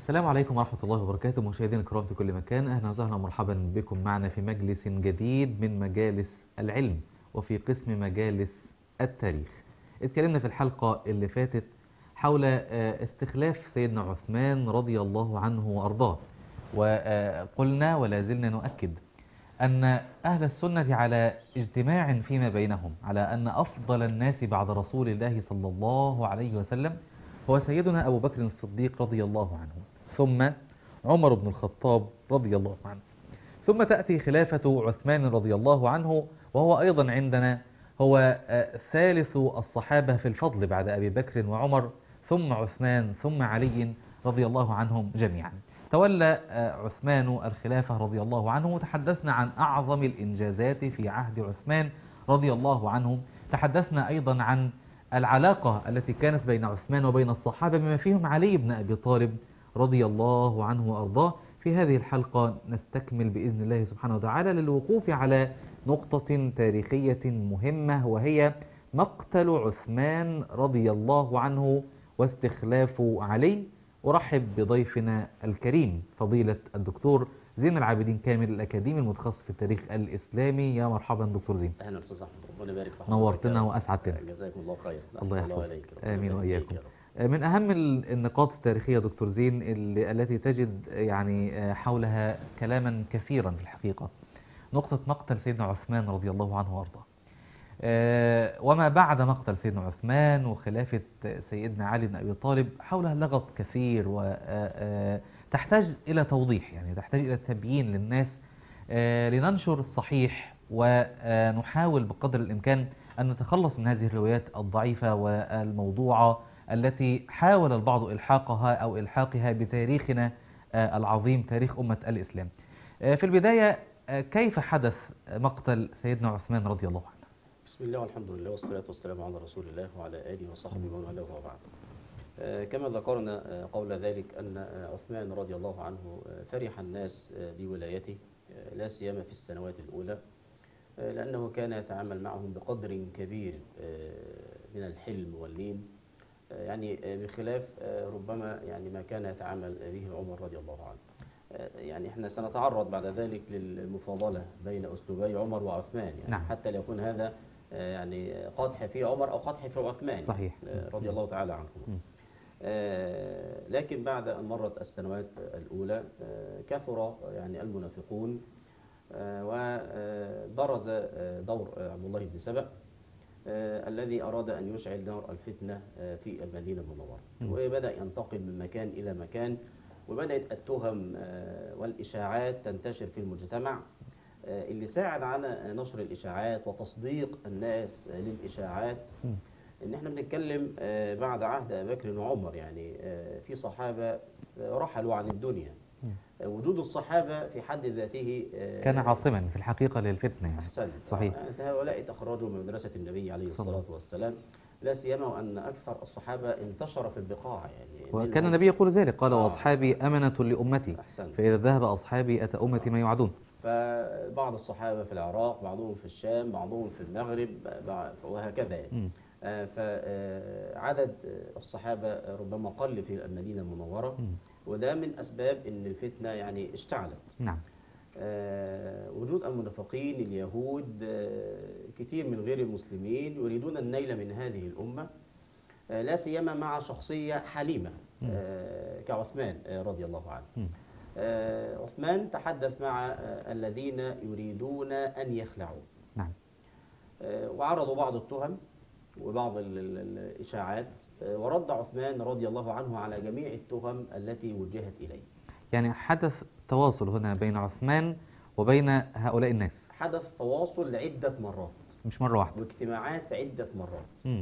السلام عليكم ورحمة الله وبركاته، مشاهدينا الكرام في كل مكان. أهلا وسهلا ومرحبا بكم معنا في مجلس جديد من مجالس العلم وفي قسم مجالس التاريخ. اتكلمنا في الحلقة اللي فاتت حول استخلاف سيدنا عثمان رضي الله عنه وأرضاه، وقلنا ولا زلنا نؤكد أن أهل السنة على اجتماع فيما بينهم على أن أفضل الناس بعد رسول الله صلى الله عليه وسلم هو سيدنا أبو بكر الصديق رضي الله عنه، ثم عمر بن الخطاب رضي الله عنه، ثم تأتي خلافة عثمان رضي الله عنه، وهو أيضا عندنا هو ثالث الصحابة في الفضل بعد أبي بكر وعمر، ثم عثمان ثم علي رضي الله عنهم جميعا. تولى عثمان الخلافة رضي الله عنه، وتحدثنا عن أعظم الإنجازات في عهد عثمان رضي الله عنه. تحدثنا أيضا عن العلاقة التي كانت بين عثمان وبين الصحابة بما فيهم علي بن أبي طالب رضي الله عنه وأرضاه. في هذه الحلقة نستكمل بإذن الله سبحانه وتعالى للوقوف على نقطة تاريخية مهمة، وهي مقتل عثمان رضي الله عنه واستخلاف علي. أرحب بضيفنا الكريم فضيلة الدكتور زين العابدين كامل، الأكاديمي المتخصص في التاريخ الإسلامي. يا مرحبا دكتور زين. أهلا أستاذ أحمد، ربنا يبارك في حضرتك. نورتنا وأسعدتنا. جزاكم الله خير. الله يحفظك. آمين وإياكم. يا من أهم النقاط التاريخية دكتور زين التي تجد يعني حولها كلاما كثيرا في الحقيقة نقطة مقتل سيدنا عثمان رضي الله عنه وارضاه، وما بعد مقتل سيدنا عثمان وخلافة سيدنا علي بن أبي طالب حولها لغط كثير، وتحتاج إلى توضيح، يعني تحتاج إلى تبيين للناس لننشر الصحيح، ونحاول بقدر الإمكان أن نتخلص من هذه الروايات الضعيفة والموضوعة التي حاول البعض إلحاقها أو إلحاقها بتاريخنا العظيم، تاريخ أمة الإسلام. في البداية، كيف حدث مقتل سيدنا عثمان رضي الله عنه؟ بسم الله والحمد لله والصلاة والسلام على رسول الله وعلى آله وصحبه ومن والاه وبعد. كما ذكرنا قول ذلك أن عثمان رضي الله عنه فرح الناس بولايته، لا سيما في السنوات الأولى، لأنه كان يتعامل معهم بقدر كبير من الحلم واللين، يعني بخلاف ربما يعني ما كان يتعامل به عمر رضي الله عنه. يعني احنا سنتعرض بعد ذلك للمفاضلة بين أسلوبي عمر وعثمان، يعني نعم. حتى ليكون هذا يعني قدح في عمر أو قدح في عثمان، صحيح. رضي الله تعالى عنهم. لكن بعد أن مرت السنوات الأولى كثر يعني المنافقون، وبرز دور عبد الله بن سبأ الذي أراد أن يشعل نار الفتنة في المدينة المنورة، وبدأ ينتقل من مكان إلى مكان، وبدأت التهم والإشاعات تنتشر في المجتمع، اللي ساعد على نشر الإشاعات وتصديق الناس للإشاعات. إن احنا بنتكلم بعد عهد أبي بكر وعمر، يعني في صحابة رحلوا عن الدنيا. وجود الصحابة في حد ذاته كان عاصما في الحقيقة للفتنة، يعني. أحسن. صحيح. هؤلاء تخرجوا من مدرسة النبي عليه الصلاة والسلام، لا سيما وأن أكثر الصحابة انتشر في البقاع، يعني وكان النبي يقول ذلك، قال وأصحابي أمنة لأمتي، أحسن. فإذا ذهب أصحابي أتى أمتي ما يوعدون. فبعض الصحابة في العراق، بعضهم في الشام، بعضهم في المغرب، وهكذا يعني. فعدد الصحابة ربما قل في المدينة المنورة، وده من أسباب أن الفتنة يعني اشتعلت. نعم. وجود المنافقين اليهود، كثير من غير المسلمين يريدون النيل من هذه الأمة، لا سيما مع شخصية حليمة كعثمان رضي الله عنه. عثمان تحدث مع الذين يريدون أن يخلعوا. نعم. وعرضوا بعض التهم وبعض الإشاعات، ورد عثمان رضي الله عنه على جميع التهم التي وجهت إليه. يعني حدث تواصل هنا بين عثمان وبين هؤلاء الناس. حدث تواصل عدة مرات، مش مرة واحدة، واجتماعات عدة مرات.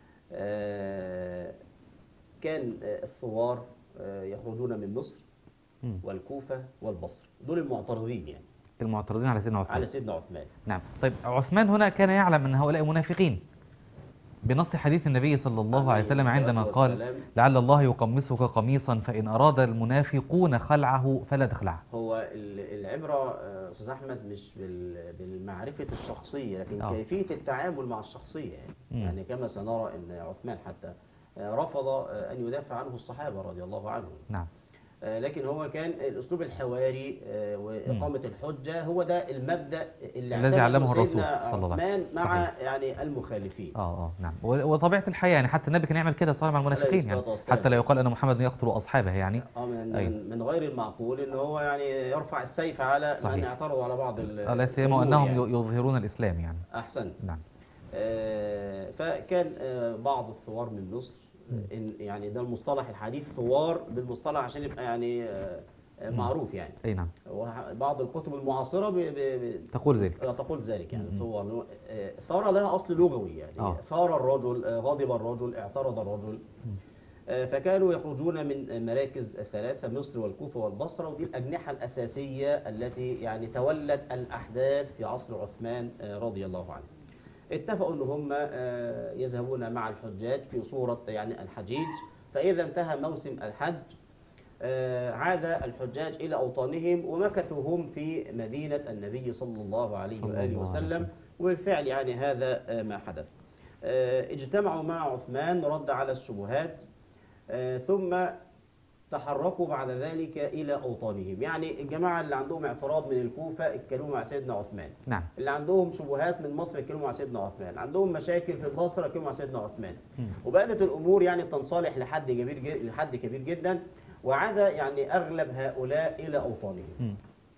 كان الثوار يخرجون من مصر والكوفة والبصر، دول المعترضين، يعني المعترضين على سيدنا عثمان. على سيدنا عثمان. نعم. طيب عثمان هنا كان يعلم أن هؤلاء منافقين بنص حديث النبي صلى الله عليه وسلم عندما قال لعل الله يقمصك قميصا فإن أراد المنافقون خلعه فلا تخلعه. هو العبرة أستاذ أحمد مش بالمعرفة الشخصية، لكن كيفية التعامل مع الشخصية، يعني كما سنرى أن عثمان حتى رفض أن يدافع عنه الصحابة رضي الله عنهم. نعم. لكن هو كان الأسلوب الحواري وإقامة الحجة هو ده المبدأ اللي الذي علمه الرسول سيدنا صلى الله عليه عثمان وسلم. مع صحيح. يعني المخالفين نعم. وطبيعة الحياة يعني، حتى النبي كان يعمل كده صلى الله عليه وسلم مع عليه المنافقين يعني، الصلاة والسلام. حتى لا يقال أن محمد يقتل أصحابه يعني. من, أيوة. من غير المعقول ان هو يعني يرفع السيف على من صحيح. اعترضوا على بعض لا سيما الأمور أنهم يعني. يظهرون الإسلام يعني. أحسنت. نعم. فكان بعض الثوار من مصر، يعني ده المصطلح الحديث ثوار بالمصطلح عشان يبقى يعني معروف يعني. أي نعم. بعض الكتب المعاصرة تقول ذلك. تقول ذلك يعني ثوار. ثارة لها أصل لغوي يعني. ثار الرجل، غضب الرجل، اعترض الرجل. فكانوا يخرجون من مراكز ثلاثة، مصر والكوفة والبصرة، ودي الأجنحة الأساسية التي يعني تولت الأحداث في عصر عثمان رضي الله عنه. اتفقوا ان هم يذهبون مع الحجاج في صورة يعني الحجيج، فإذا انتهى موسم الحج عاد الحجاج إلى أوطانهم، ومكثوا هم في مدينة النبي صلى الله عليه وآله وسلم. وبالفعل يعني هذا ما حدث. اجتمعوا مع عثمان رد على الشبهات، ثم تحركوا بعد ذلك إلى أوطانهم. يعني الجماعة اللي عندهم اعتراض من الكوفة اتكلموا مع سيدنا عثمان. نعم. اللي عندهم شبهات من مصر اتكلموا مع سيدنا عثمان. عندهم مشاكل في البصرة اتكلموا مع سيدنا عثمان. وبدأت الأمور يعني تنصلح لحد كبير جدا، وعاد يعني أغلب هؤلاء إلى أوطانهم.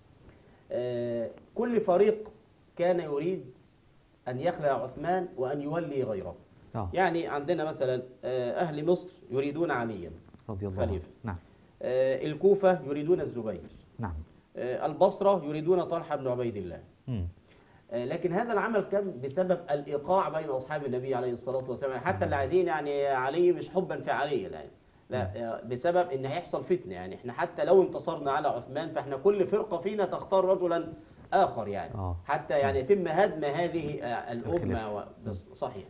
كل فريق كان يريد أن يخلع عثمان وأن يولي غيره. يعني عندنا مثلا أهل مصر يريدون عليا رضي الله عنه. نعم. الكوفة يريدون الزبير. نعم. البصرة يريدون طلحة بن عبيد الله. لكن هذا العمل كان بسبب الإيقاع بين أصحاب النبي عليه الصلاة والسلام. حتى اللي عايزين يعني علي مش حبا في علي يعني، لا، بسبب ان هيحصل فتنة يعني. احنا حتى لو انتصرنا على عثمان فاحنا كل فرقة فينا تختار رجلا آخر يعني حتى يعني يتم هدم هذه الأمة. صحيح.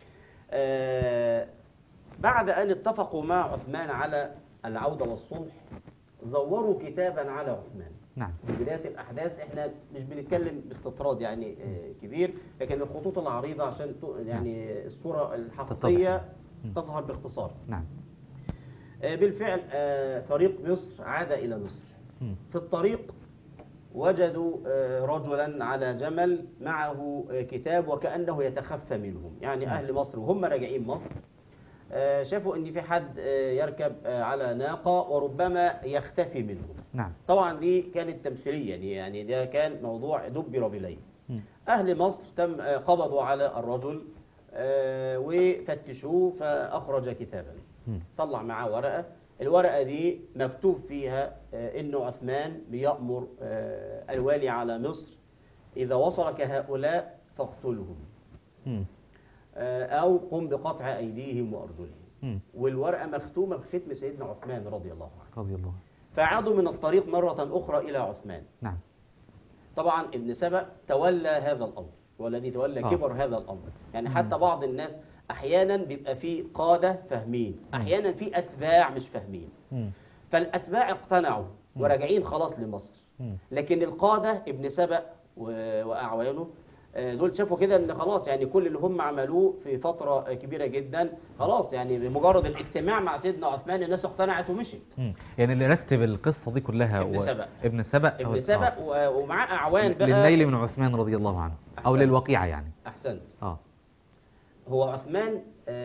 بعد أن اتفقوا مع عثمان على العودة والصلح، زوروا كتابا على عثمان. نعم. في بداية الأحداث احنا مش بنتكلم باستطراد يعني كبير، لكن الخطوط العريضة عشان يعني الصورة الحقيقية تظهر باختصار. نعم. بالفعل فريق مصر عاد إلى مصر. في الطريق وجدوا رجلا على جمل معه كتاب وكأنه يتخفى منهم. يعني أهل مصر وهم راجعين مصر شافوا ان في حد يركب على ناقة وربما يختفي منهم. نعم. طبعا دي كانت تمثيلية يعني، ده كان موضوع دبر بليل. أهل مصر قبضوا على الرجل وفتشوه، فأخرج كتابا. طلع معاه ورقة، الورقة دي مكتوب فيها إنه عثمان بيأمر الوالي على مصر إذا وصلك هؤلاء فاقتلهم أو قم بقطع أيديهم وأرجلهم. والورقة مختومة بختم سيدنا عثمان رضي الله عنه. رضي الله. فعادوا من الطريق مرة أخرى إلى عثمان. نعم. طبعا ابن سبأ تولى هذا الأمر، والذي تولى كبر هذا الأمر. يعني حتى بعض الناس أحيانا بيبقى في قادة فاهمين، أحيانا في أتباع مش فاهمين. فالأتباع اقتنعوا وراجعين خلاص لمصر، لكن القادة ابن سبأ وأعوانه دول شافوا كده ان خلاص يعني كل اللي هم عملوه في فترة كبيرة جدا خلاص، يعني بمجرد الاجتماع مع سيدنا عثمان الناس اقتنعت ومشيت. يعني اللي رتب القصة دي كلها ابن سبأ ومعاه أعوان بقى للنيل من عثمان رضي الله عنه. أحسنت. أو للوقيعة يعني. أحسنت. هو عثمان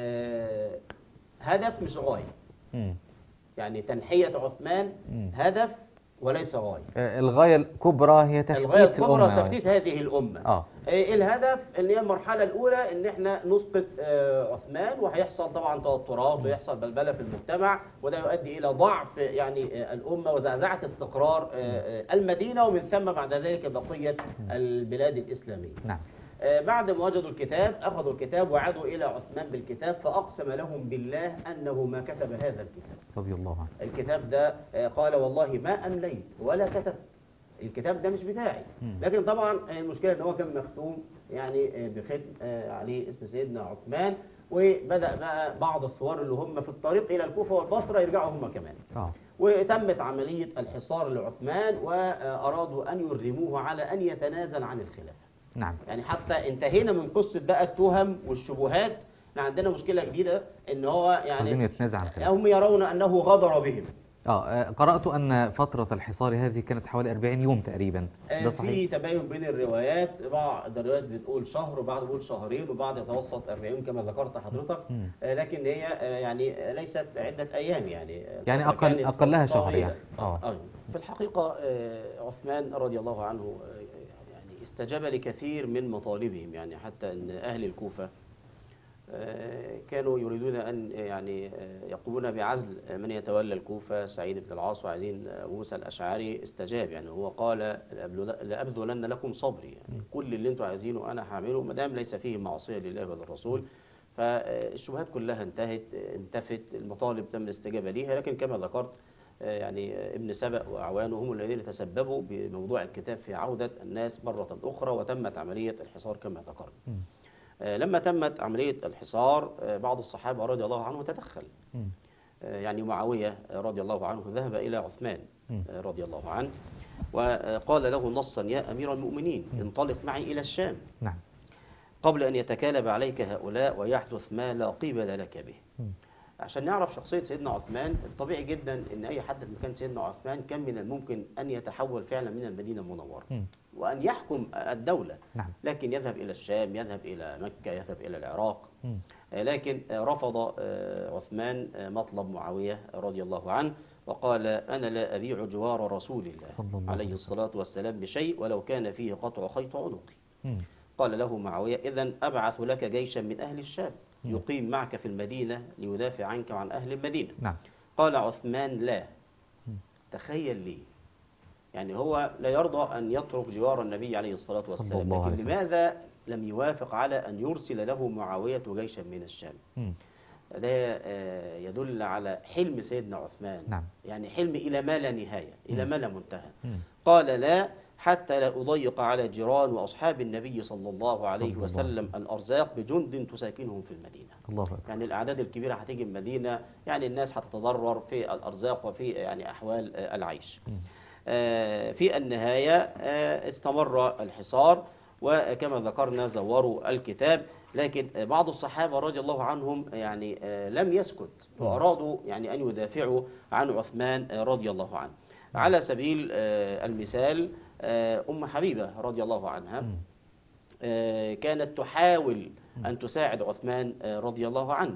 هدف مش غاية. يعني تنحية عثمان هدف وليس غاية. الغاية الكبرى هي تفتيت الغاية الكبرى الأمة. تفتيت هذه الأمة. الهدف ان هي المرحلة الأولى ان احنا نسقط عثمان، وهيحصل طبعا توترات ويحصل بلبلة في المجتمع، وده يؤدي إلى ضعف يعني الأمة وزعزعة استقرار المدينة، ومن ثم بعد ذلك بقية البلاد الإسلامية. نعم. بعد ما وجدوا الكتاب أخذوا الكتاب وعادوا إلى عثمان بالكتاب، فأقسم لهم بالله أنه ما كتب هذا الكتاب رضي الله عنه. الكتاب ده قال والله ما أمليت ولا كتبت، الكتاب ده مش بتاعي. لكن طبعا المشكلة ان هو كان مختوم يعني بختم عليه اسم سيدنا عثمان، وبدأ بقى بعض الثوار اللي هم في الطريق إلى الكوفة والبصرة يرجعوا هم كمان. وتمت عملية الحصار لعثمان، وأرادوا أن يرغموه على أن يتنازل عن الخلافة. نعم. يعني حتى انتهينا من قصة بقى التهم والشبهات. احنا عندنا مشكلة جديدة ان هو يعني يتنازع عن الخلافة. هم يرون انه غدر بهم. قرأت أن فترة الحصار هذه كانت حوالي 40 يوم تقريبا، ده في صحيح؟ تباين بين الروايات، بعض الروايات بتقول شهر وبعض بتقول شهرين وبعض يتوسط 40 كما ذكرت حضرتك. مم. لكن هي يعني ليست عدة أيام، يعني يعني فترة كانت أقلها شهر طويلة. يعني. في الحقيقة عثمان رضي الله عنه يعني استجاب لكثير من مطالبهم، يعني حتى أن أهل الكوفة كانوا يريدون أن يعني يقومون بعزل من يتولى الكوفة، سعيد بن العاص، وعايزين موسى الأشعري. استجاب، يعني هو قال لأبذلن لكم صبري، يعني كل اللي انتم عايزينه أنا هعمله ما دام ليس فيه معصية لله وللرسول. فالشبهات كلها انتفت، المطالب تم الاستجابة ليها. لكن كما ذكرت يعني ابن سبأ وأعوانه هم الذين تسببوا بموضوع الكتاب في عودة الناس مرة أخرى، وتمت عملية الحصار كما ذكرت. لما تمت عملية الحصار بعض الصحابة رضي الله عنه تدخل. يعني معاوية رضي الله عنه ذهب إلى عثمان رضي الله عنه وقال له نصا: يا أمير المؤمنين، انطلق معي إلى الشام قبل أن يتكالب عليك هؤلاء ويحدث ما لا قبل لك به. عشان نعرف شخصية سيدنا عثمان، الطبيعي جدا ان اي حد في مكان سيدنا عثمان كان من الممكن ان يتحول فعلا من المدينة المنورة وان يحكم الدولة. لكن يذهب الى الشام، يذهب الى مكة، يذهب الى العراق. لكن رفض عثمان مطلب معاوية رضي الله عنه، وقال: انا لا ابيع جوار رسول الله عليه الصلاة والسلام بشيء ولو كان فيه قطع خيط عنقي. قال له معاوية: إذن أبعث لك جيشا من أهل الشام يقيم معك في المدينة ليدافع عنك وعن أهل المدينة. قال عثمان: لا. تخيل لي، يعني هو لا يرضى أن يترك جوار النبي عليه الصلاة والسلام، لكن لماذا لم يوافق على أن يرسل له معاوية جيشا من الشام؟ ده يدل على حلم سيدنا عثمان. يعني حلم إلى ما لا نهاية، إلى ما لا منتهى. قال: لا، حتى لا أضيق على جيران وأصحاب النبي صلى الله عليه وسلم الأرزاق بجند تساكنهم في المدينة. يعني الأعداد الكبيرة هتيجي المدينة، يعني الناس هتتضرر في الأرزاق وفي يعني أحوال العيش. في النهاية استمر الحصار، وكما ذكرنا زوروا الكتاب. لكن بعض الصحابة رضي الله عنهم يعني لم يسكت، وأرادوا يعني أن يدافعوا عن عثمان رضي الله عنه. على سبيل المثال أم حبيبة رضي الله عنها كانت تحاول أن تساعد عثمان رضي الله عنه.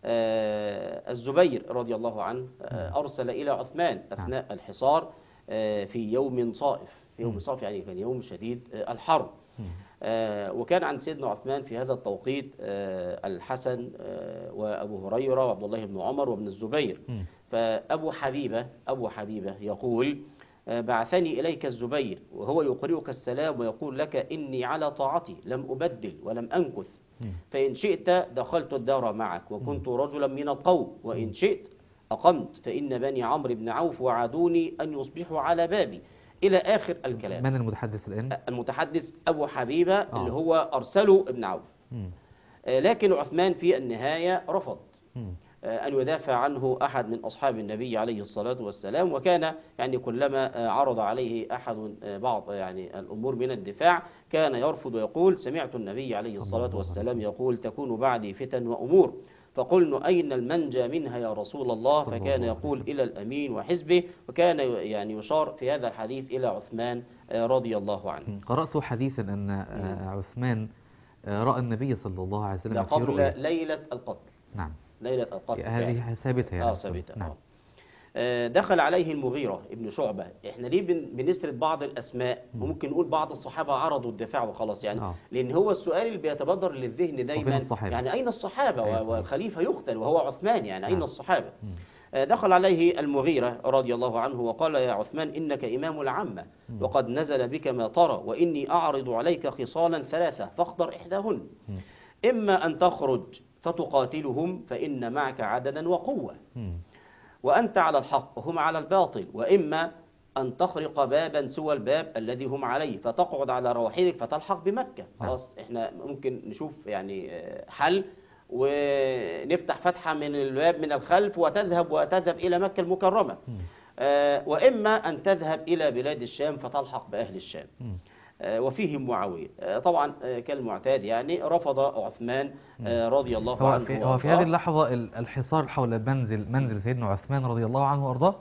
الزبير رضي الله عنه أرسل إلى عثمان أثناء الحصار في يوم صائف، يعني كان يوم شديد الحر. وكان عن سيدنا عثمان في هذا التوقيت الحسن وأبو هريرة وعبد الله بن عمر وابن الزبير. فأبو حبيبة يقول: بعثني إليك الزبير وهو يقرئك السلام ويقول لك: إني على طاعتي لم أبدل ولم أنكث، فإن شئت دخلت الدار معك وكنت رجلا من القوم، وإن شئت أقمت، فإن بني عمرو بن عوف وعدوني أن يصبحوا على بابي، إلى آخر الكلام. من المتحدث الآن؟ المتحدث أبو حبيبة اللي هو أرسله ابن عوف. لكن عثمان في النهاية رفض أن يدافع عنه أحد من أصحاب النبي عليه الصلاة والسلام. وكان يعني كلما عرض عليه أحد بعض يعني الأمور من الدفاع كان يرفض ويقول: سمعت النبي عليه الصلاة والسلام يقول: تكون بعدي فتن وأمور، فقلنا: أين المنجى منها يا رسول الله؟ فكان يقول: إلى الأمين وحزبه. وكان يعني يشار في هذا الحديث إلى عثمان رضي الله عنه. قرأت حديثا أن عثمان رأى النبي صلى الله عليه وسلم في قبل ليلة القتل. ليلة القتل هذه ثابتة يعني. ثابتة. دخل عليه المغيرة ابن شعبة. احنا ليه بنسرد بعض الأسماء؟ ممكن نقول بعض الصحابة عرضوا الدفاع وخلاص يعني. لأن هو السؤال اللي بيتبادر للذهن دايما، يعني أين الصحابة والخليفة يقتل وهو عثمان؟ يعني أين الصحابة؟ دخل عليه المغيرة رضي الله عنه وقال: يا عثمان، إنك إمام العامة وقد نزل بك ما ترى، وإني أعرض عليك خصالا ثلاثة فاختر إحداهن. إما أن تخرج فتقاتلهم فإن معك عددا وقوة وأنت على الحق وهم على الباطل، وإما أن تخرق بابا سوى الباب الذي هم عليه فتقعد على رواحلك فتلحق بمكة. خلاص احنا ممكن نشوف يعني حل ونفتح فتحة من الباب من الخلف وتذهب إلى مكة المكرمة. وإما أن تذهب إلى بلاد الشام فتلحق بأهل الشام. وفيهم معاوية. طبعا كالمعتاد يعني رفض عثمان رضي الله عنه. هو في هذه اللحظة الحصار حول منزل سيدنا عثمان رضي الله عنه وأرضاه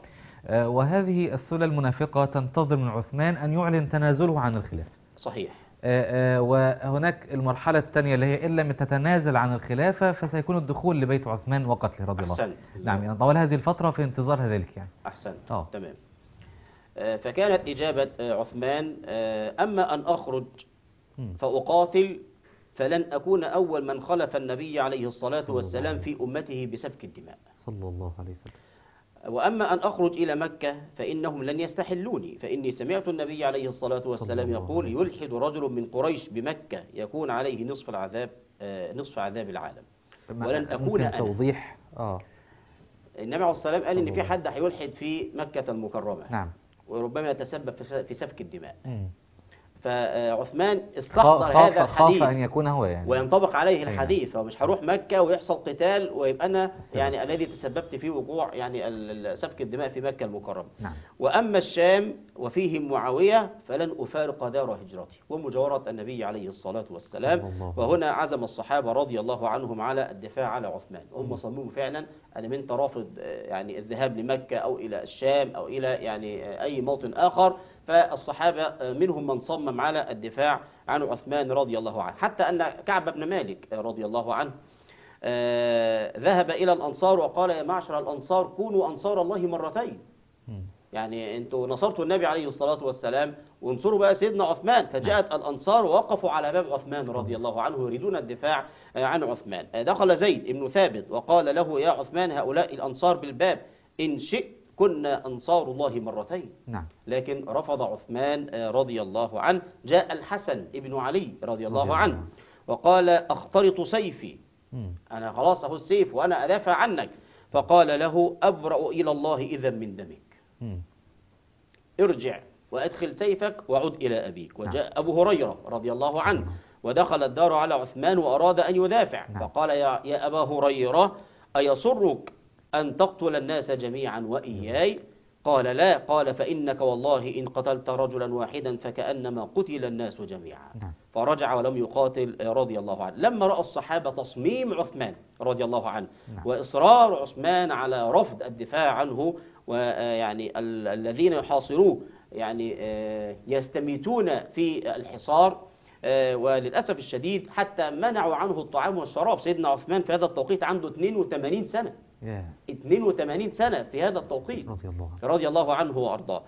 وهذه الثلة المنافقة تنتظر من عثمان أن يعلن تنازله عن الخلافة. صحيح. وهناك المرحلة الثانية اللي هي إن لم تتنازل عن الخلافة فسيكون الدخول لبيت عثمان وقتله رضي الله عنه. نعم، يعني طوال هذه الفترة في انتظار ذلك يعني. أحسنت. تمام. فكانت إجابة عثمان: أما أن أخرج فأقاتل فلن أكون أول من خلف النبي عليه الصلاة والسلام في أمته بسفك الدماء صلى الله عليه وسلم. وأما أن أخرج إلى مكة فإنهم لن يستحلوني، فإني سمعت النبي عليه الصلاة والسلام يقول: يلحد رجل من قريش بمكة يكون عليه نصف عذاب العالم ولن أكون أنا. توضيح النبي عليه الصلاة والسلام قال إن في حد هيلحد في مكة المكرمة. نعم. وربما يتسبب في سفك الدماء. فعثمان استحضر هذا الحديث، خاف أن يكون هو يعني وينطبق عليه الحديث، فمش هروح مكة ويحصل قتال ويبقى أنا يعني الذي تسببت في وقوع يعني سفك الدماء في مكة المكرمة. نعم. وأما الشام وفيهم معاوية فلن أفارق دار هجرتي ومجاورة النبي عليه الصلاة والسلام. وهنا عزم الصحابة رضي الله عنهم على الدفاع على عثمان. هم صمموا فعلا أن من رافض يعني الذهاب لمكة أو إلى الشام أو إلى يعني أي موطن آخر، فالصحابة منهم من صمم على الدفاع عن عثمان رضي الله عنه، حتى أن كعب بن مالك رضي الله عنه ذهب إلى الأنصار وقال: يا معشر الأنصار كونوا أنصار الله مرتين. يعني أنتوا نصرتوا النبي عليه الصلاة والسلام وانصروا بقى سيدنا عثمان. فجاءت الأنصار ووقفوا على باب عثمان رضي الله عنه يريدون الدفاع عن عثمان. دخل زيد بن ثابت وقال له: يا عثمان هؤلاء الأنصار بالباب، إن شئت كنا أنصار الله مرتين. نعم. لكن رفض عثمان رضي الله عنه. جاء الحسن ابن علي رضي الله عنه وقال: أخترط سيفي، أنا خلاص أهو السيف وأنا أدافع عنك. فقال له: أبرأ إلى الله إذا من دمك، ارجع وأدخل سيفك وعد إلى أبيك. وجاء أبو هريرة رضي الله عنه ودخل الدار على عثمان وأراد أن يدافع. فقال: يا أبا هريرة أيسرك أن تقتل الناس جميعا وإياي؟ قال: لا. قال: فإنك والله إن قتلت رجلا واحدا فكأنما قتل الناس جميعا. فرجع ولم يقاتل رضي الله عنه. لما رأى الصحابة تصميم عثمان رضي الله عنه وإصرار عثمان على رفض الدفاع عنه، ويعني الذين يحاصروه يعني يستميتون في الحصار، وللأسف الشديد حتى منعوا عنه الطعام والشراب. سيدنا عثمان في هذا التوقيت عنده 82 سنة. 82 سنة في هذا التوقيت رضي الله عنه وأرضاه.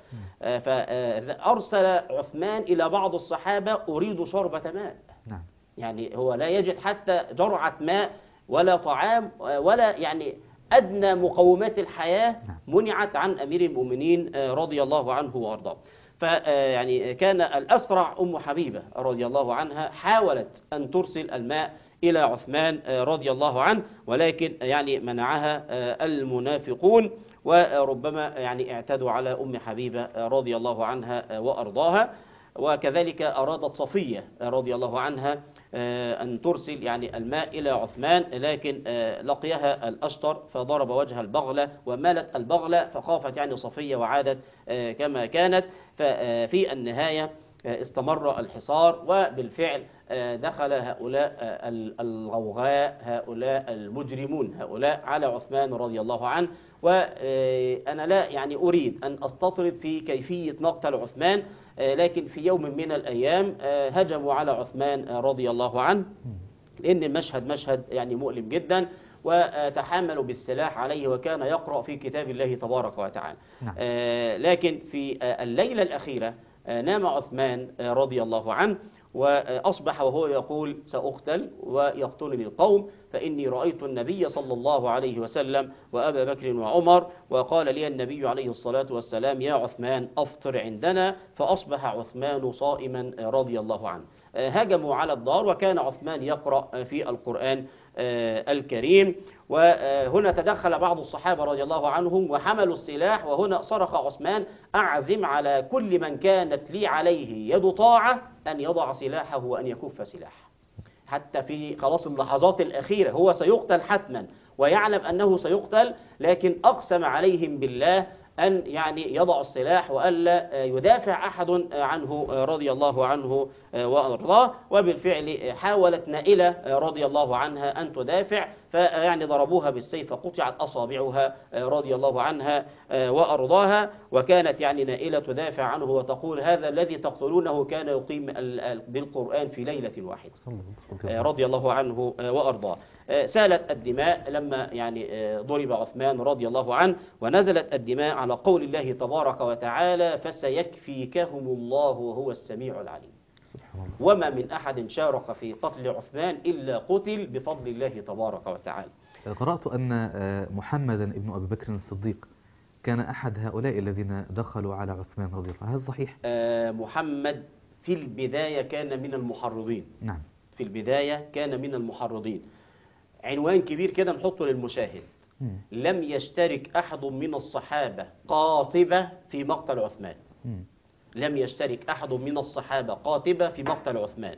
فأرسل عثمان إلى بعض الصحابة: أريد شربة ماء. يعني هو لا يجد حتى جرعة ماء ولا طعام ولا يعني أدنى مقومات الحياة منعت عن أمير المؤمنين رضي الله عنه وأرضاه. فيعني كان الأسرع أم حبيبة رضي الله عنها حاولت أن ترسل الماء إلى عثمان رضي الله عنه، ولكن يعني منعها المنافقون، وربما يعني اعتدوا على أم حبيبة رضي الله عنها وأرضاها. وكذلك أرادت صفية رضي الله عنها أن ترسل يعني الماء إلى عثمان، لكن لقيها الأشتر فضرب وجه البغلة ومالت البغلة، فخافت يعني صفية وعادت كما كانت. ففي النهاية استمر الحصار، وبالفعل دخل هؤلاء الغوغاء، هؤلاء المجرمون، هؤلاء على عثمان رضي الله عنه. وأنا لا يعني أريد أن أستطرد في كيفية مقتل عثمان، لكن في يوم من الأيام هجموا على عثمان رضي الله عنه، لأن المشهد مشهد يعني مؤلم جدا، وتحاملوا بالسلاح عليه وكان يقرأ في كتاب الله تبارك وتعالى. لكن في الليلة الأخيرة نام عثمان رضي الله عنه، وأصبح وهو يقول: سأقتل ويقتلني القوم، فإني رأيت النبي صلى الله عليه وسلم وأبا بكر وعمر، وقال لي النبي عليه الصلاة والسلام: يا عثمان أفطر عندنا. فأصبح عثمان صائما رضي الله عنه. هجموا على الدار، وكان عثمان يقرأ في القرآن الكريم. وهنا تدخل بعض الصحابة رضي الله عنهم وحملوا السلاح، وهنا صرخ عثمان: أعزم على كل من كانت لي عليه يد طاعة أن يضع سلاحه وأن يكف سلاحه. حتى في خلاص اللحظات الأخيرة هو سيقتل حتما ويعلم أنه سيقتل، لكن أقسم عليهم بالله أن يعني يضع السلاح وألا يدافع أحد عنه رضي الله عنه وأرضاه. وبالفعل حاولت نائلة رضي الله عنها أن تدافع، فيعني ضربوها بالسيف فقطعت أصابعها رضي الله عنها وأرضاها. وكانت يعني نائلة تدافع عنه وتقول: هذا الذي تقتلونه كان يقيم بالقرآن في ليلة واحدة، رضي الله عنه وأرضاه. سالت الدماء لما يعني ضرب عثمان رضي الله عنه، ونزلت الدماء على قول الله تبارك وتعالى: فسيكفيكهم الله وهو السميع العليم. وما من أحد شارك في قتل عثمان إلا قتل بفضل الله تبارك وتعالى. قرأت أن محمدا ابن أبي بكر الصديق كان أحد هؤلاء الذين دخلوا على عثمان رضي الله عنه، هل صحيح؟ محمد في البداية كان من المحرضين. نعم. في البداية كان من المحرضين. عنوان كبير كده نحطه للمشاهد: لم يشترك أحد من الصحابة قاطبة في مقتل عثمان. لم يشترك أحد من الصحابة قاطبة في مقتل عثمان.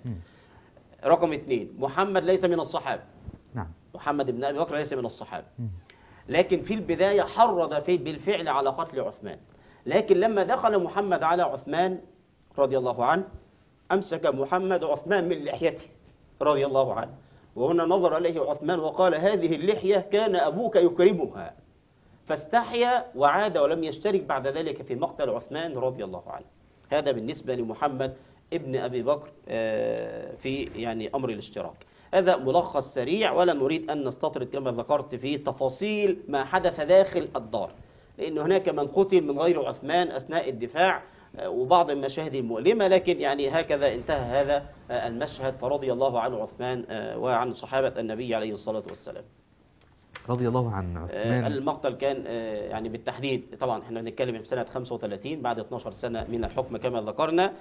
رقم 2، محمد ليس من الصحابة. نعم. محمد بن أبي بكر ليس من الصحابة، لكن في البداية حرض بالفعل على قتل عثمان. لكن لما دخل محمد على عثمان رضي الله عنه، أمسك محمد عثمان من لحيته رضي الله عنه، وهنا نظر إليه عثمان وقال: هذه اللحية كان أبوك يكرمها. فاستحيا وعاد ولم يشترك بعد ذلك في مقتل عثمان رضي الله عنه. هذا بالنسبة لمحمد ابن أبي بكر في يعني أمر الاشتراك. هذا ملخص سريع، ولا نريد أن نستطرد كما ذكرت في تفاصيل ما حدث داخل الدار، لأن هناك من قتل من غير عثمان أثناء الدفاع وبعض المشاهد المؤلمة، لكن يعني هكذا انتهى هذا المشهد. فرضي الله عن عثمان وعن صحابة النبي عليه الصلاة والسلام. رضي الله عن عثمان. المقتل كان يعني بالتحديد، طبعا احنا بنتكلم في سنة 35 بعد 12 سنة من الحكم كما ذكرنا،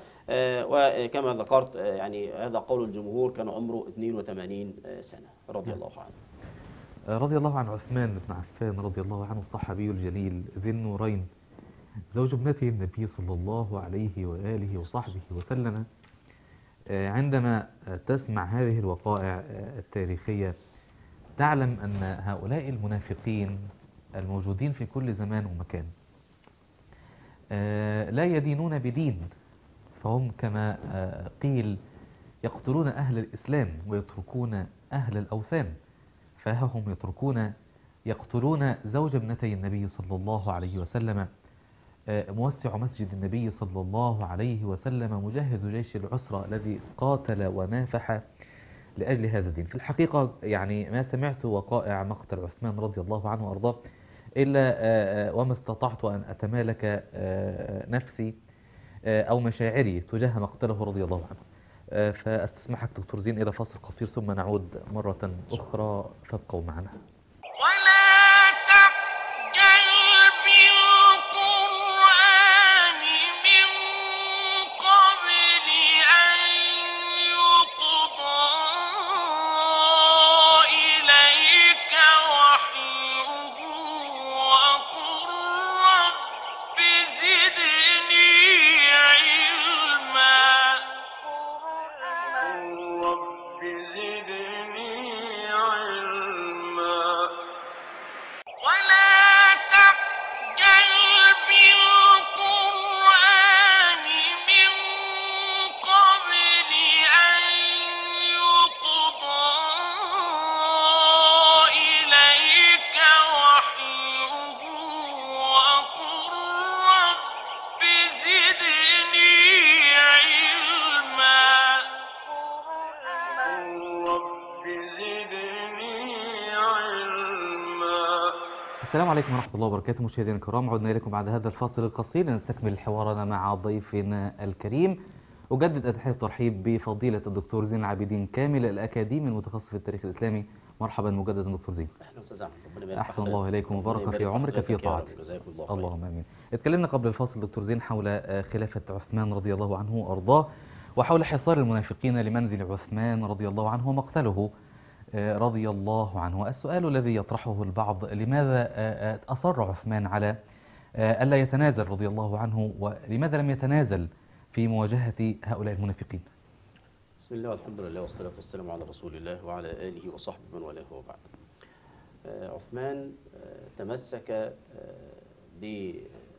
وكما ذكرت يعني هذا قول الجمهور كان عمره 82 سنة رضي الله عنه. رضي الله عن عثمان بن عفان رضي الله عنه الصحابي الجليل ذي النورين، زوج ابنته النبي صلى الله عليه وآله وصحبه وسلم. عندما تسمع هذه الوقائع التاريخية تعلم أن هؤلاء المنافقين الموجودين في كل زمان ومكان لا يدينون بدين، فهم كما قيل يقتلون أهل الإسلام ويتركون أهل الأوثان. فهم يقتلون زوج ابنتي النبي صلى الله عليه وسلم، موسع مسجد النبي صلى الله عليه وسلم، مجهز جيش العسرة الذي قاتل ونافح لأجل هذا الدين. في الحقيقة يعني ما سمعت وقائع مقتل عثمان رضي الله عنه وأرضاه إلا وما استطعت أن أتمالك نفسي أو مشاعري تجاه مقتله رضي الله عنه. فأستسمحك دكتور زين إلى فاصل قصير ثم نعود مرة أخرى، فابقوا معنا. السلام عليكم ورحمة الله وبركاته. مشاهدينا الكرام، عدنا إليكم بعد هذا الفاصل القصير لنستكمل حوارنا مع ضيفنا الكريم. أجدد أتحية الترحيب بفضيلة الدكتور زين العابدين كامل الأكاديمي المتخصص في التاريخ الإسلامي. مرحبا مجددا دكتور زين. أهلا وسهلا. أحسن الله إليكم وبارك في عمرك في طاعتك. اللهم آمين. اتكلمنا قبل الفاصل دكتور زين حول خلافة عثمان رضي الله عنه وأرضاه، وحول حصار المنافقين لمنزل عثمان رضي الله عنه ومقتله رضي الله عنه. السؤال الذي يطرحه البعض: لماذا أصر عثمان على ألا يتنازل رضي الله عنه، ولماذا لم يتنازل في مواجهة هؤلاء المنافقين؟ بسم الله والحمد لله والصلاة والسلام على رسول الله وعلى آله وصحبه من والاه وبعد. عثمان تمسك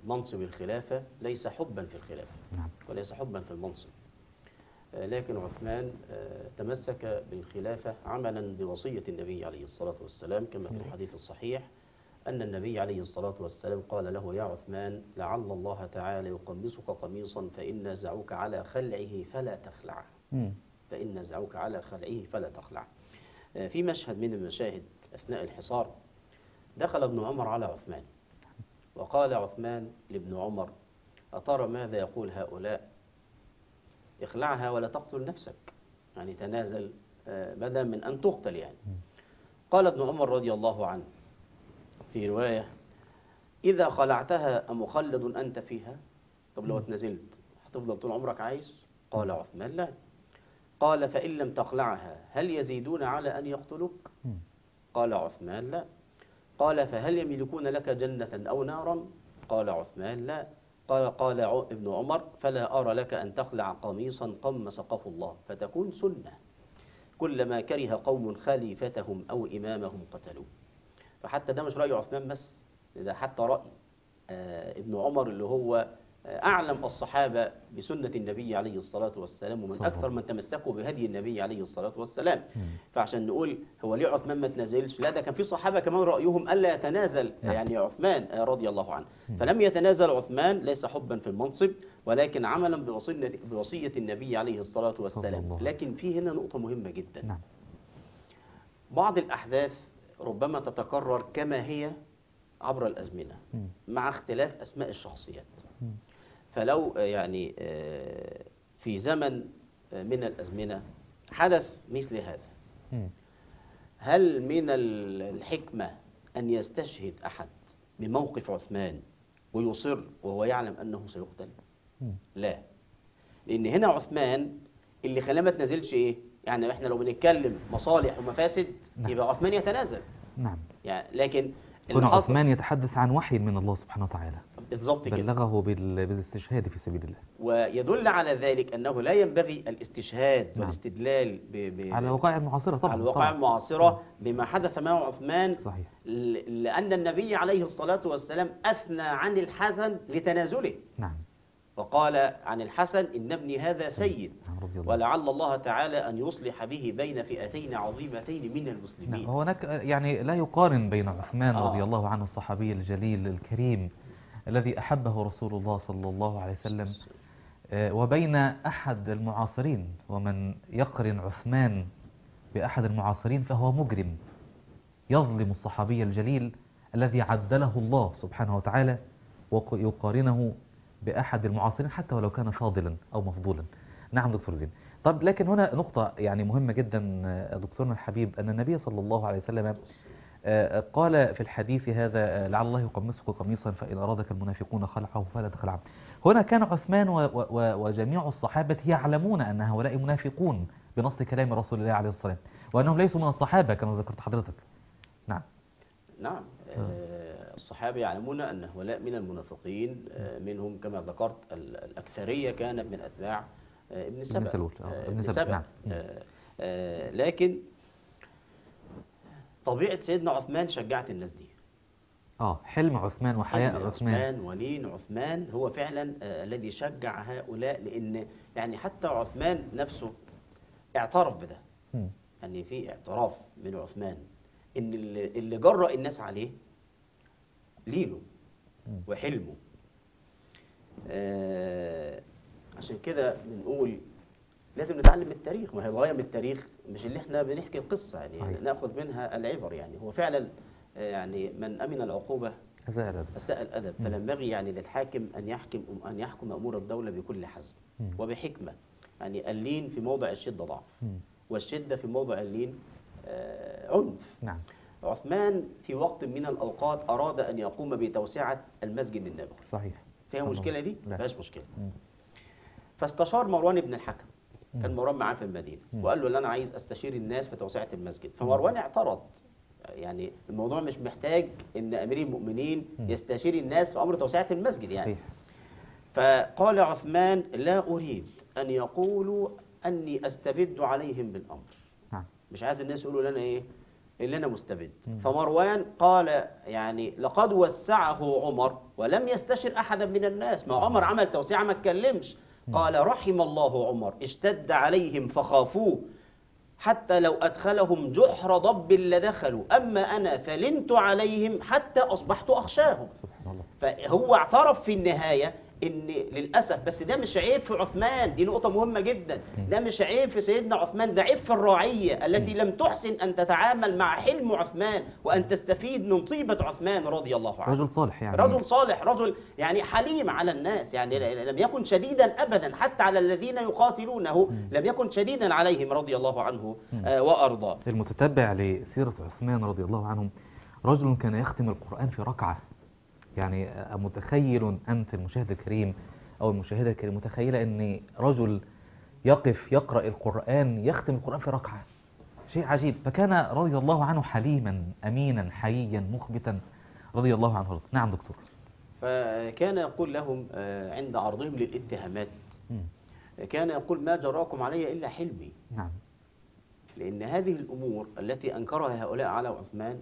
منصب الخلافة ليس حبا في الخلافة نعم. وليس حبا في المنصب، لكن عثمان تمسك بالخلافة عملا بوصية النبي عليه الصلاة والسلام، كما في الحديث الصحيح أن النبي عليه الصلاة والسلام قال له: يا عثمان، لعل الله تعالى يقمصك قميصا فإن نزعوك على خلعه فلا تخلع. فإن نزعوك على خلعه فلا تخلع. في مشهد من المشاهد أثناء الحصار دخل ابن عمر على عثمان وقال عثمان لابن عمر: أترى ماذا يقول هؤلاء؟ اخلعها ولا تقتل نفسك، يعني تنازل بدلا من أن تقتل يعني. قال ابن عمر رضي الله عنه في رواية: إذا خلعتها أمخلد أنت فيها؟ طب لو اتنزلت هتفضل طول عمرك عايش؟ قال عثمان: لا. قال: فإن لم تخلعها هل يزيدون على أن يقتلوك؟ قال عثمان: لا. قال: فهل يملكون لك جنة أو نارا؟ قال عثمان: لا. قال ابن عمر: فلا أرى لك أن تخلع قميصا قمص قف الله فتكون سنة، كلما كره قوم خليفتهم أو إمامهم قتلوه. فحتى ده مش رأي عثمان بس، ده حتى رأي ابن عمر اللي هو أعلم الصحابة بسنة النبي عليه الصلاة والسلام، ومن أكثر من تمسكوا بهدي النبي عليه الصلاة والسلام. فعشان نقول هو ليه عثمان ما تنازلش؟ لا، ده كان في صحابة كمان رأيهم ألا يتنازل يعني عثمان رضي الله عنه. فلم يتنازل عثمان ليس حبا في المنصب، ولكن عملا بوصية النبي عليه الصلاة والسلام. لكن في هنا نقطة مهمة جدا. بعض الأحداث ربما تتكرر كما هي عبر الأزمنة مع اختلاف أسماء الشخصيات. فلو يعني في زمن من الأزمنة حدث مثل هذا، هل من الحكمة أن يستشهد أحد بموقف عثمان ويصر وهو يعلم أنه سيقتل؟ لا، لأن هنا عثمان اللي خلاه ما تنازلش إيه؟ يعني إحنا لو بنتكلم مصالح ومفاسد يبقى عثمان يتنازل. نعم. يعني لكن كون عثمان يتحدث عن وحي من الله سبحانه وتعالى بالضبط كده، بلغه بالاستشهاد في سبيل الله. ويدل على ذلك أنه لا ينبغي الاستشهاد والاستدلال على الوقائع المعاصرة طبعا، على الوقائع المعاصرة بما حدث مع عثمان. صحيح. لأن النبي عليه الصلاة والسلام أثنى عن الحسن لتنازله. نعم. وقال عن الحسن: إن ابني هذا سيد، ولعل الله تعالى أن يصلح به بين فئتين عظيمتين من المسلمين. نعم. هناك يعني لا يقارن بين عثمان رضي الله عنه الصحابي الجليل الكريم الذي أحبه رسول الله صلى الله عليه وسلم وبين أحد المعاصرين. ومن يقرن عثمان بأحد المعاصرين فهو مجرم يظلم الصحابي الجليل الذي عدله الله سبحانه وتعالى ويقارنه بأحد المعاصرين حتى ولو كان فاضلا أو مفضولا. نعم دكتور زين. طب لكن هنا نقطة يعني مهمة جدا دكتورنا الحبيب، أن النبي صلى الله عليه وسلم قال في الحديث هذا: لعل الله يقمصك قميصا فإن أرادك المنافقون خلعه فلا تخلعه. هنا كان عثمان وجميع الصحابة يعلمون أن هؤلاء منافقون بنص كلام رسول الله عليه الصلاة والسلام، وأنهم ليسوا من الصحابة كما ذكرت حضرتك. نعم. نعم. الصحابة يعلمون أن هؤلاء من المنافقين، منهم كما ذكرت الأكثرية كانت من أتباع ابن سبأ. نعم. لكن طبيعة سيدنا عثمان شجعت الناس دي. حلم عثمان وحياء عثمان ولين عثمان هو فعلا الذي شجع هؤلاء، لأن يعني حتى عثمان نفسه اعترف بده. يعني في اعتراف من عثمان إن اللي جرأ الناس عليه لينه وحلمه. عشان كده بنقول لازم نتعلم من التاريخ. ما هي الغاية من التاريخ مش اللي احنا بنحكي القصة يعني صحيح. ناخذ منها العبر. يعني هو فعلا يعني من أمن العقوبة أساء الأدب. فينبغي يعني للحاكم أن يحكم أمور الدولة بكل حزم وبحكمة. يعني اللين في موضع الشدة ضعف، والشدة في موضع اللين عنف. نعم. عثمان في وقت من الأوقات أراد أن يقوم بتوسعة المسجد النبوي. صحيح. فيها مشكلة دي؟ ما فيهاش مشكلة. فاستشار مروان بن الحكم. كان مروان معاه في المدينة وقال له: أنا عايز أستشير الناس في توسعة المسجد. فمروان اعترض. يعني الموضوع مش محتاج إن أمير المؤمنين يستشير الناس في أمر توسعة المسجد يعني. فقال عثمان: لا أريد أن يقولوا أني أستبد عليهم بالأمر. مش عايز الناس يقولوا لنا إيه اللي أنا مستبد. فمروان قال يعني لقد وسعه عمر ولم يستشر أحدا من الناس. ما عمر عمل توسعة ما اتكلمش. قال رحم الله عمر اشتد عليهم فخافوه حتى لو أدخلهم جحر ضب لدخلوا، أما أنا فلنت عليهم حتى أصبحت أخشاهم. سبحان الله. فهو اعترف في النهاية ان للأسف، بس ده مش عيب في عثمان، دي نقطة مهمة جدا، ده مش عيب في سيدنا عثمان، ده عيب في الرعية التي لم تحسن أن تتعامل مع حلم عثمان وأن تستفيد من طيبة عثمان رضي الله عنه. رجل صالح يعني. رجل صالح، رجل يعني حليم على الناس، يعني لم يكن شديدا أبدا حتى على الذين يقاتلونه، لم يكن شديدا عليهم رضي الله عنه وأرضاه. المتتبع لسيرة عثمان رضي الله عنه رجل كان يختم القرآن في ركعة. يعني متخيل أنت المشاهد الكريم أو المشاهدة الكريم متخيلة أن رجل يقف يقرأ القرآن يختم القرآن في ركعة؟ شيء عجيب. فكان رضي الله عنه حليما أمينا حييا مخبتا رضي الله عنه. نعم دكتور. فكان يقول لهم عند عرضهم للاتهامات، كان يقول ما جراكم علي إلا حلمي. نعم. لأن هذه الأمور التي أنكرها هؤلاء على عثمان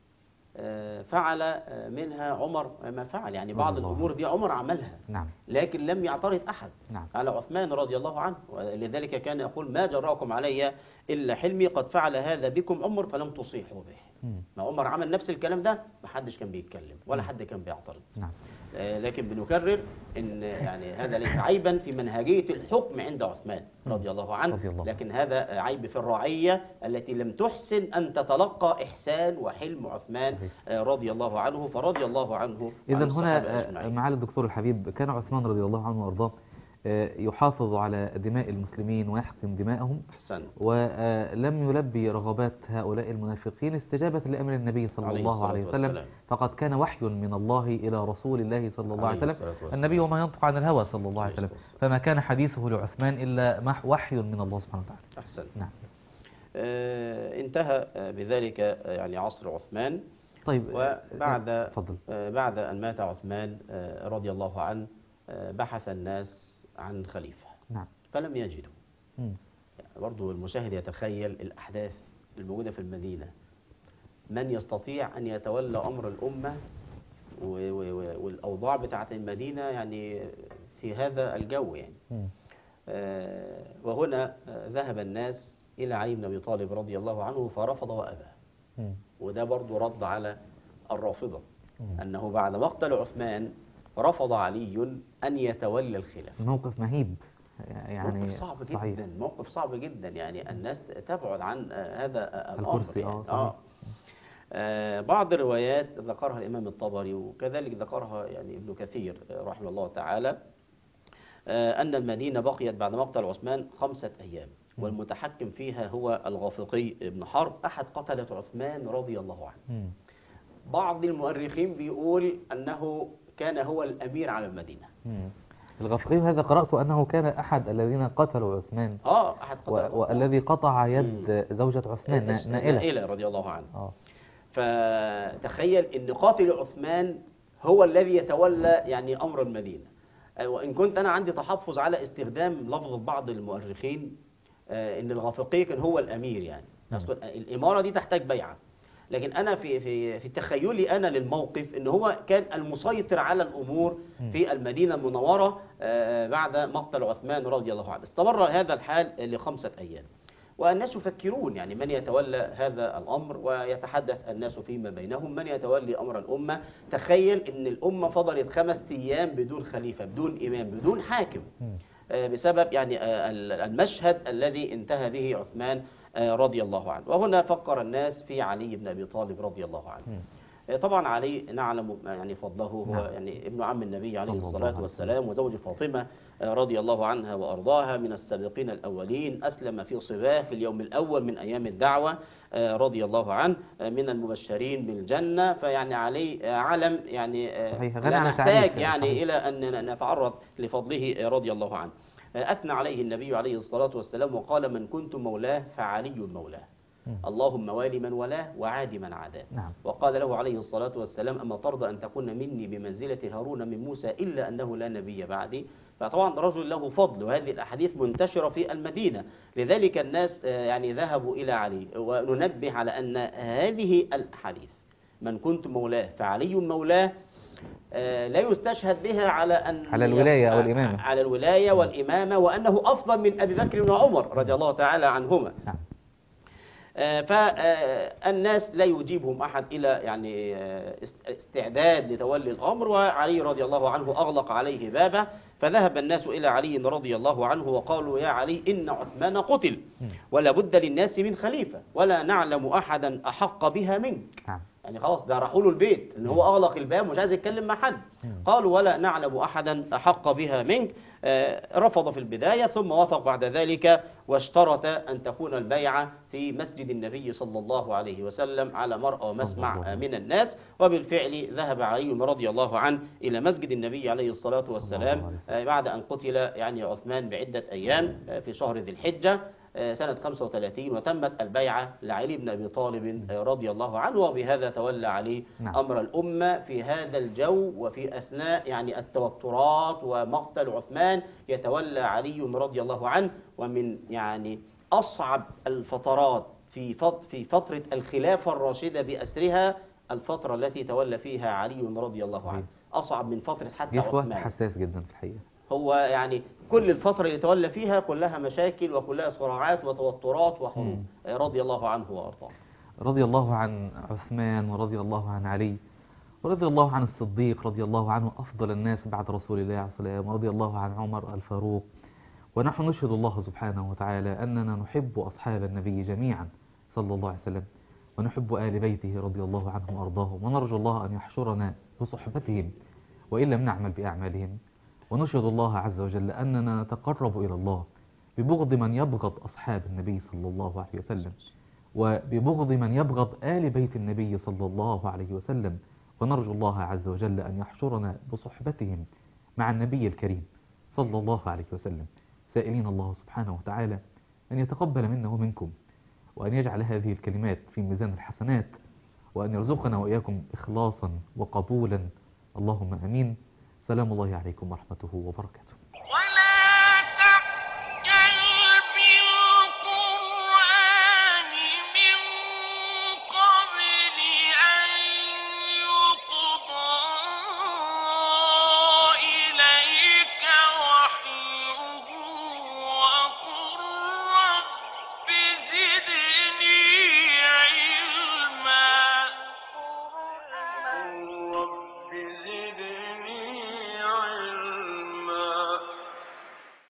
فعل منها عمر ما فعل، يعني بعض الأمور دي عمر عملها. نعم. لكن لم يعترض أحد. نعم. على عثمان رضي الله عنه، ولذلك كان يقول ما جراكم علي إلا حلمي، قد فعل هذا بكم عمر فلم تصيحوا به. ما عمر عمل نفس الكلام ده ما حدش كان بيتكلم ولا حد كان بيعترض. نعم. لكن بنكرر ان يعني هذا ليس عيبا في منهجية الحكم عند عثمان رضي الله عنه، لكن هذا عيب في الرعية التي لم تحسن أن تتلقى إحسان وحلم عثمان رضي الله عنه، فرضي الله عنه. إذن هنا معالي الدكتور الحبيب، كان عثمان رضي الله عنه وارضاه يحافظ على دماء المسلمين ويحقن دماءهم. أحسن. ولم يلبي رغبات هؤلاء المنافقين استجابة لأمر النبي صلى الله عليه وسلم، فقد كان وحي من الله إلى رسول الله صلى الله عليه وسلم. النبي وما ينطق عن الهوى صلى الله عليه وسلم، فما كان حديثه لعثمان إلا وحي من الله سبحانه وتعالى. أحسن. نعم. انتهى بذلك يعني عصر عثمان. طيب. وبعد بعد أن مات عثمان رضي الله عنه بحث الناس عن خليفة. نعم. فلم يجدوا. برضو المشاهد يتخيل الأحداث الموجودة في المدينة، من يستطيع أن يتولى أمر الأمة والأوضاع بتاعة المدينة يعني في هذا الجو يعني. وهنا ذهب الناس إلى علي بن أبي طالب رضي الله عنه فرفض وأبى. وده برضو رد على الرافضة، أنه بعد مقتل عثمان رفض علي أن يتولى الخلافة. موقف مهيب يعني. موقف صعب جدا. صحيح. موقف صعب جدا، يعني الناس تبعد عن هذا الأمر يعني. بعض الروايات ذكرها الإمام الطبري وكذلك ذكرها يعني ابن كثير رحمه الله تعالى، أن المدينة بقيت بعد مقتل عثمان 5 أيام، والمتحكم فيها هو الغافقي بن حرب أحد قتلة عثمان رضي الله عنه. بعض المؤرخين بيقول أنه كان هو الأمير على المدينة. الغافقي هذا قرأت أنه كان أحد الذين قتلوا عثمان. أحد قتل والذي قطع يد زوجة عثمان نائلة رضي الله عنه. فتخيل أن قاتل عثمان هو الذي يتولى يعني أمر المدينة. وإن كنت أنا عندي تحفظ على استخدام لفظ بعض المؤرخين أن الغافقي كان هو الأمير، يعني الإمارة دي تحتاج بيعة، لكن أنا في تخيلي أنا للموقف أنه هو كان المسيطر على الأمور في المدينة المنورة بعد مقتل عثمان رضي الله عنه. استمر هذا الحال ل5 أيام، والناس يفكرون يعني من يتولى هذا الأمر، ويتحدث الناس فيما بينهم من يتولي أمر الأمة. تخيل أن الأمة فضلت 5 أيام بدون خليفة، بدون إمام، بدون حاكم، بسبب يعني المشهد الذي انتهى به عثمان رضي الله عنه. وهنا فكر الناس في علي بن أبي طالب رضي الله عنه. طبعا علي نعلم يعني فضله، هو يعني ابن عم النبي عليه الصلاة والسلام وزوج فاطمة رضي الله عنها وأرضاها، من السابقين الأولين، أسلم في صباه في اليوم الأول من أيام الدعوة رضي الله عنه، من المبشرين بالجنة. فيعني علي علم يعني لا نحتاج يعني إلى أن نتعرض لفضله رضي الله عنه. أثنى عليه النبي عليه الصلاة والسلام وقال من كنت مولاه فعلي مولاه. اللهم والي من والاه وعادي من عاداه. نعم. وقال له عليه الصلاة والسلام أما ترضى أن تكون مني بمنزلة هارون من موسى إلا أنه لا نبي بعدي. فطبعا رجل له فضل، وهذه الأحاديث منتشرة في المدينة، لذلك الناس يعني ذهبوا إلى علي. وننبه على أن هذه الأحاديث من كنت مولاه فعلي مولاه لا يستشهد بها على أن على الولاية أو الإمامة، على الولاية والإمامة، وأنه أفضل من أبي بكر وعمر رضي الله تعالى عنهما. نعم. فالناس لا يجيبهم أحد إلى يعني استعداد لتولي الأمر، وعلي رضي الله عنه أغلق عليه بابه. فذهب الناس إلى علي رضي الله عنه وقالوا يا علي إن عثمان قتل ولا بد للناس من خليفة ولا نعلم أحدا أحق بها منك. يعني خلاص ده راحوا له البيت ان هو اغلق الباب ومش عايز يتكلم مع حد. قالوا ولا نعلم احدا احق بها منك. رفض في البدايه ثم وافق بعد ذلك، واشترط ان تكون البيعه في مسجد النبي صلى الله عليه وسلم على مرأى ومسمع من الناس. وبالفعل ذهب علي رضي الله عنه الى مسجد النبي عليه الصلاه والسلام بعد ان قتل يعني عثمان بعده ايام في شهر ذي الحجه سنة 35، وتمت البيعة لعلي بن أبي طالب رضي الله عنه. وبهذا تولى علي أمر الأمة في هذا الجو، وفي أثناء يعني التوترات ومقتل عثمان يتولى علي رضي الله عنه. ومن يعني أصعب الفترات في فترة الخلافة الراشدة بأسرها الفترة التي تولى فيها علي رضي الله عنه، أصعب من فترة حتى عثمان. حساس جدا في الحقيقة. هو يعني كل الفترة اللي تولى فيها كلها مشاكل وكلها صراعات وتوترات وحروب رضي الله عنه وأرضاه. رضي الله عن عثمان ورضي الله عن علي ورضي الله عن الصديق رضي الله عنه أفضل الناس بعد رسول الله عليه الصلاة والسلام، ورضي الله عن عمر الفاروق. ونحن نشهد الله سبحانه وتعالى أننا نحب أصحاب النبي جميعا صلى الله عليه وسلم، ونحب آل بيته رضي الله عنهم وأرضاهم، ونرجو الله أن يحشرنا بصحبتهم وإن لم نعمل بأعمالهم. ونشهد الله عز وجل أننا نتقرب إلى الله ببغض من يبغض أصحاب النبي صلى الله عليه وسلم، وببغض من يبغض آل بيت النبي صلى الله عليه وسلم. ونرجو الله عز وجل أن يحشرنا بصحبتهم مع النبي الكريم صلى الله عليه وسلم، سائلين الله سبحانه وتعالى أن يتقبل منا ومنكم، وأن يجعل هذه الكلمات في ميزان الحسنات، وأن يرزقنا وإياكم إخلاصا وقبولا. اللهم أمين. سلام الله عليكم ورحمته وبركاته.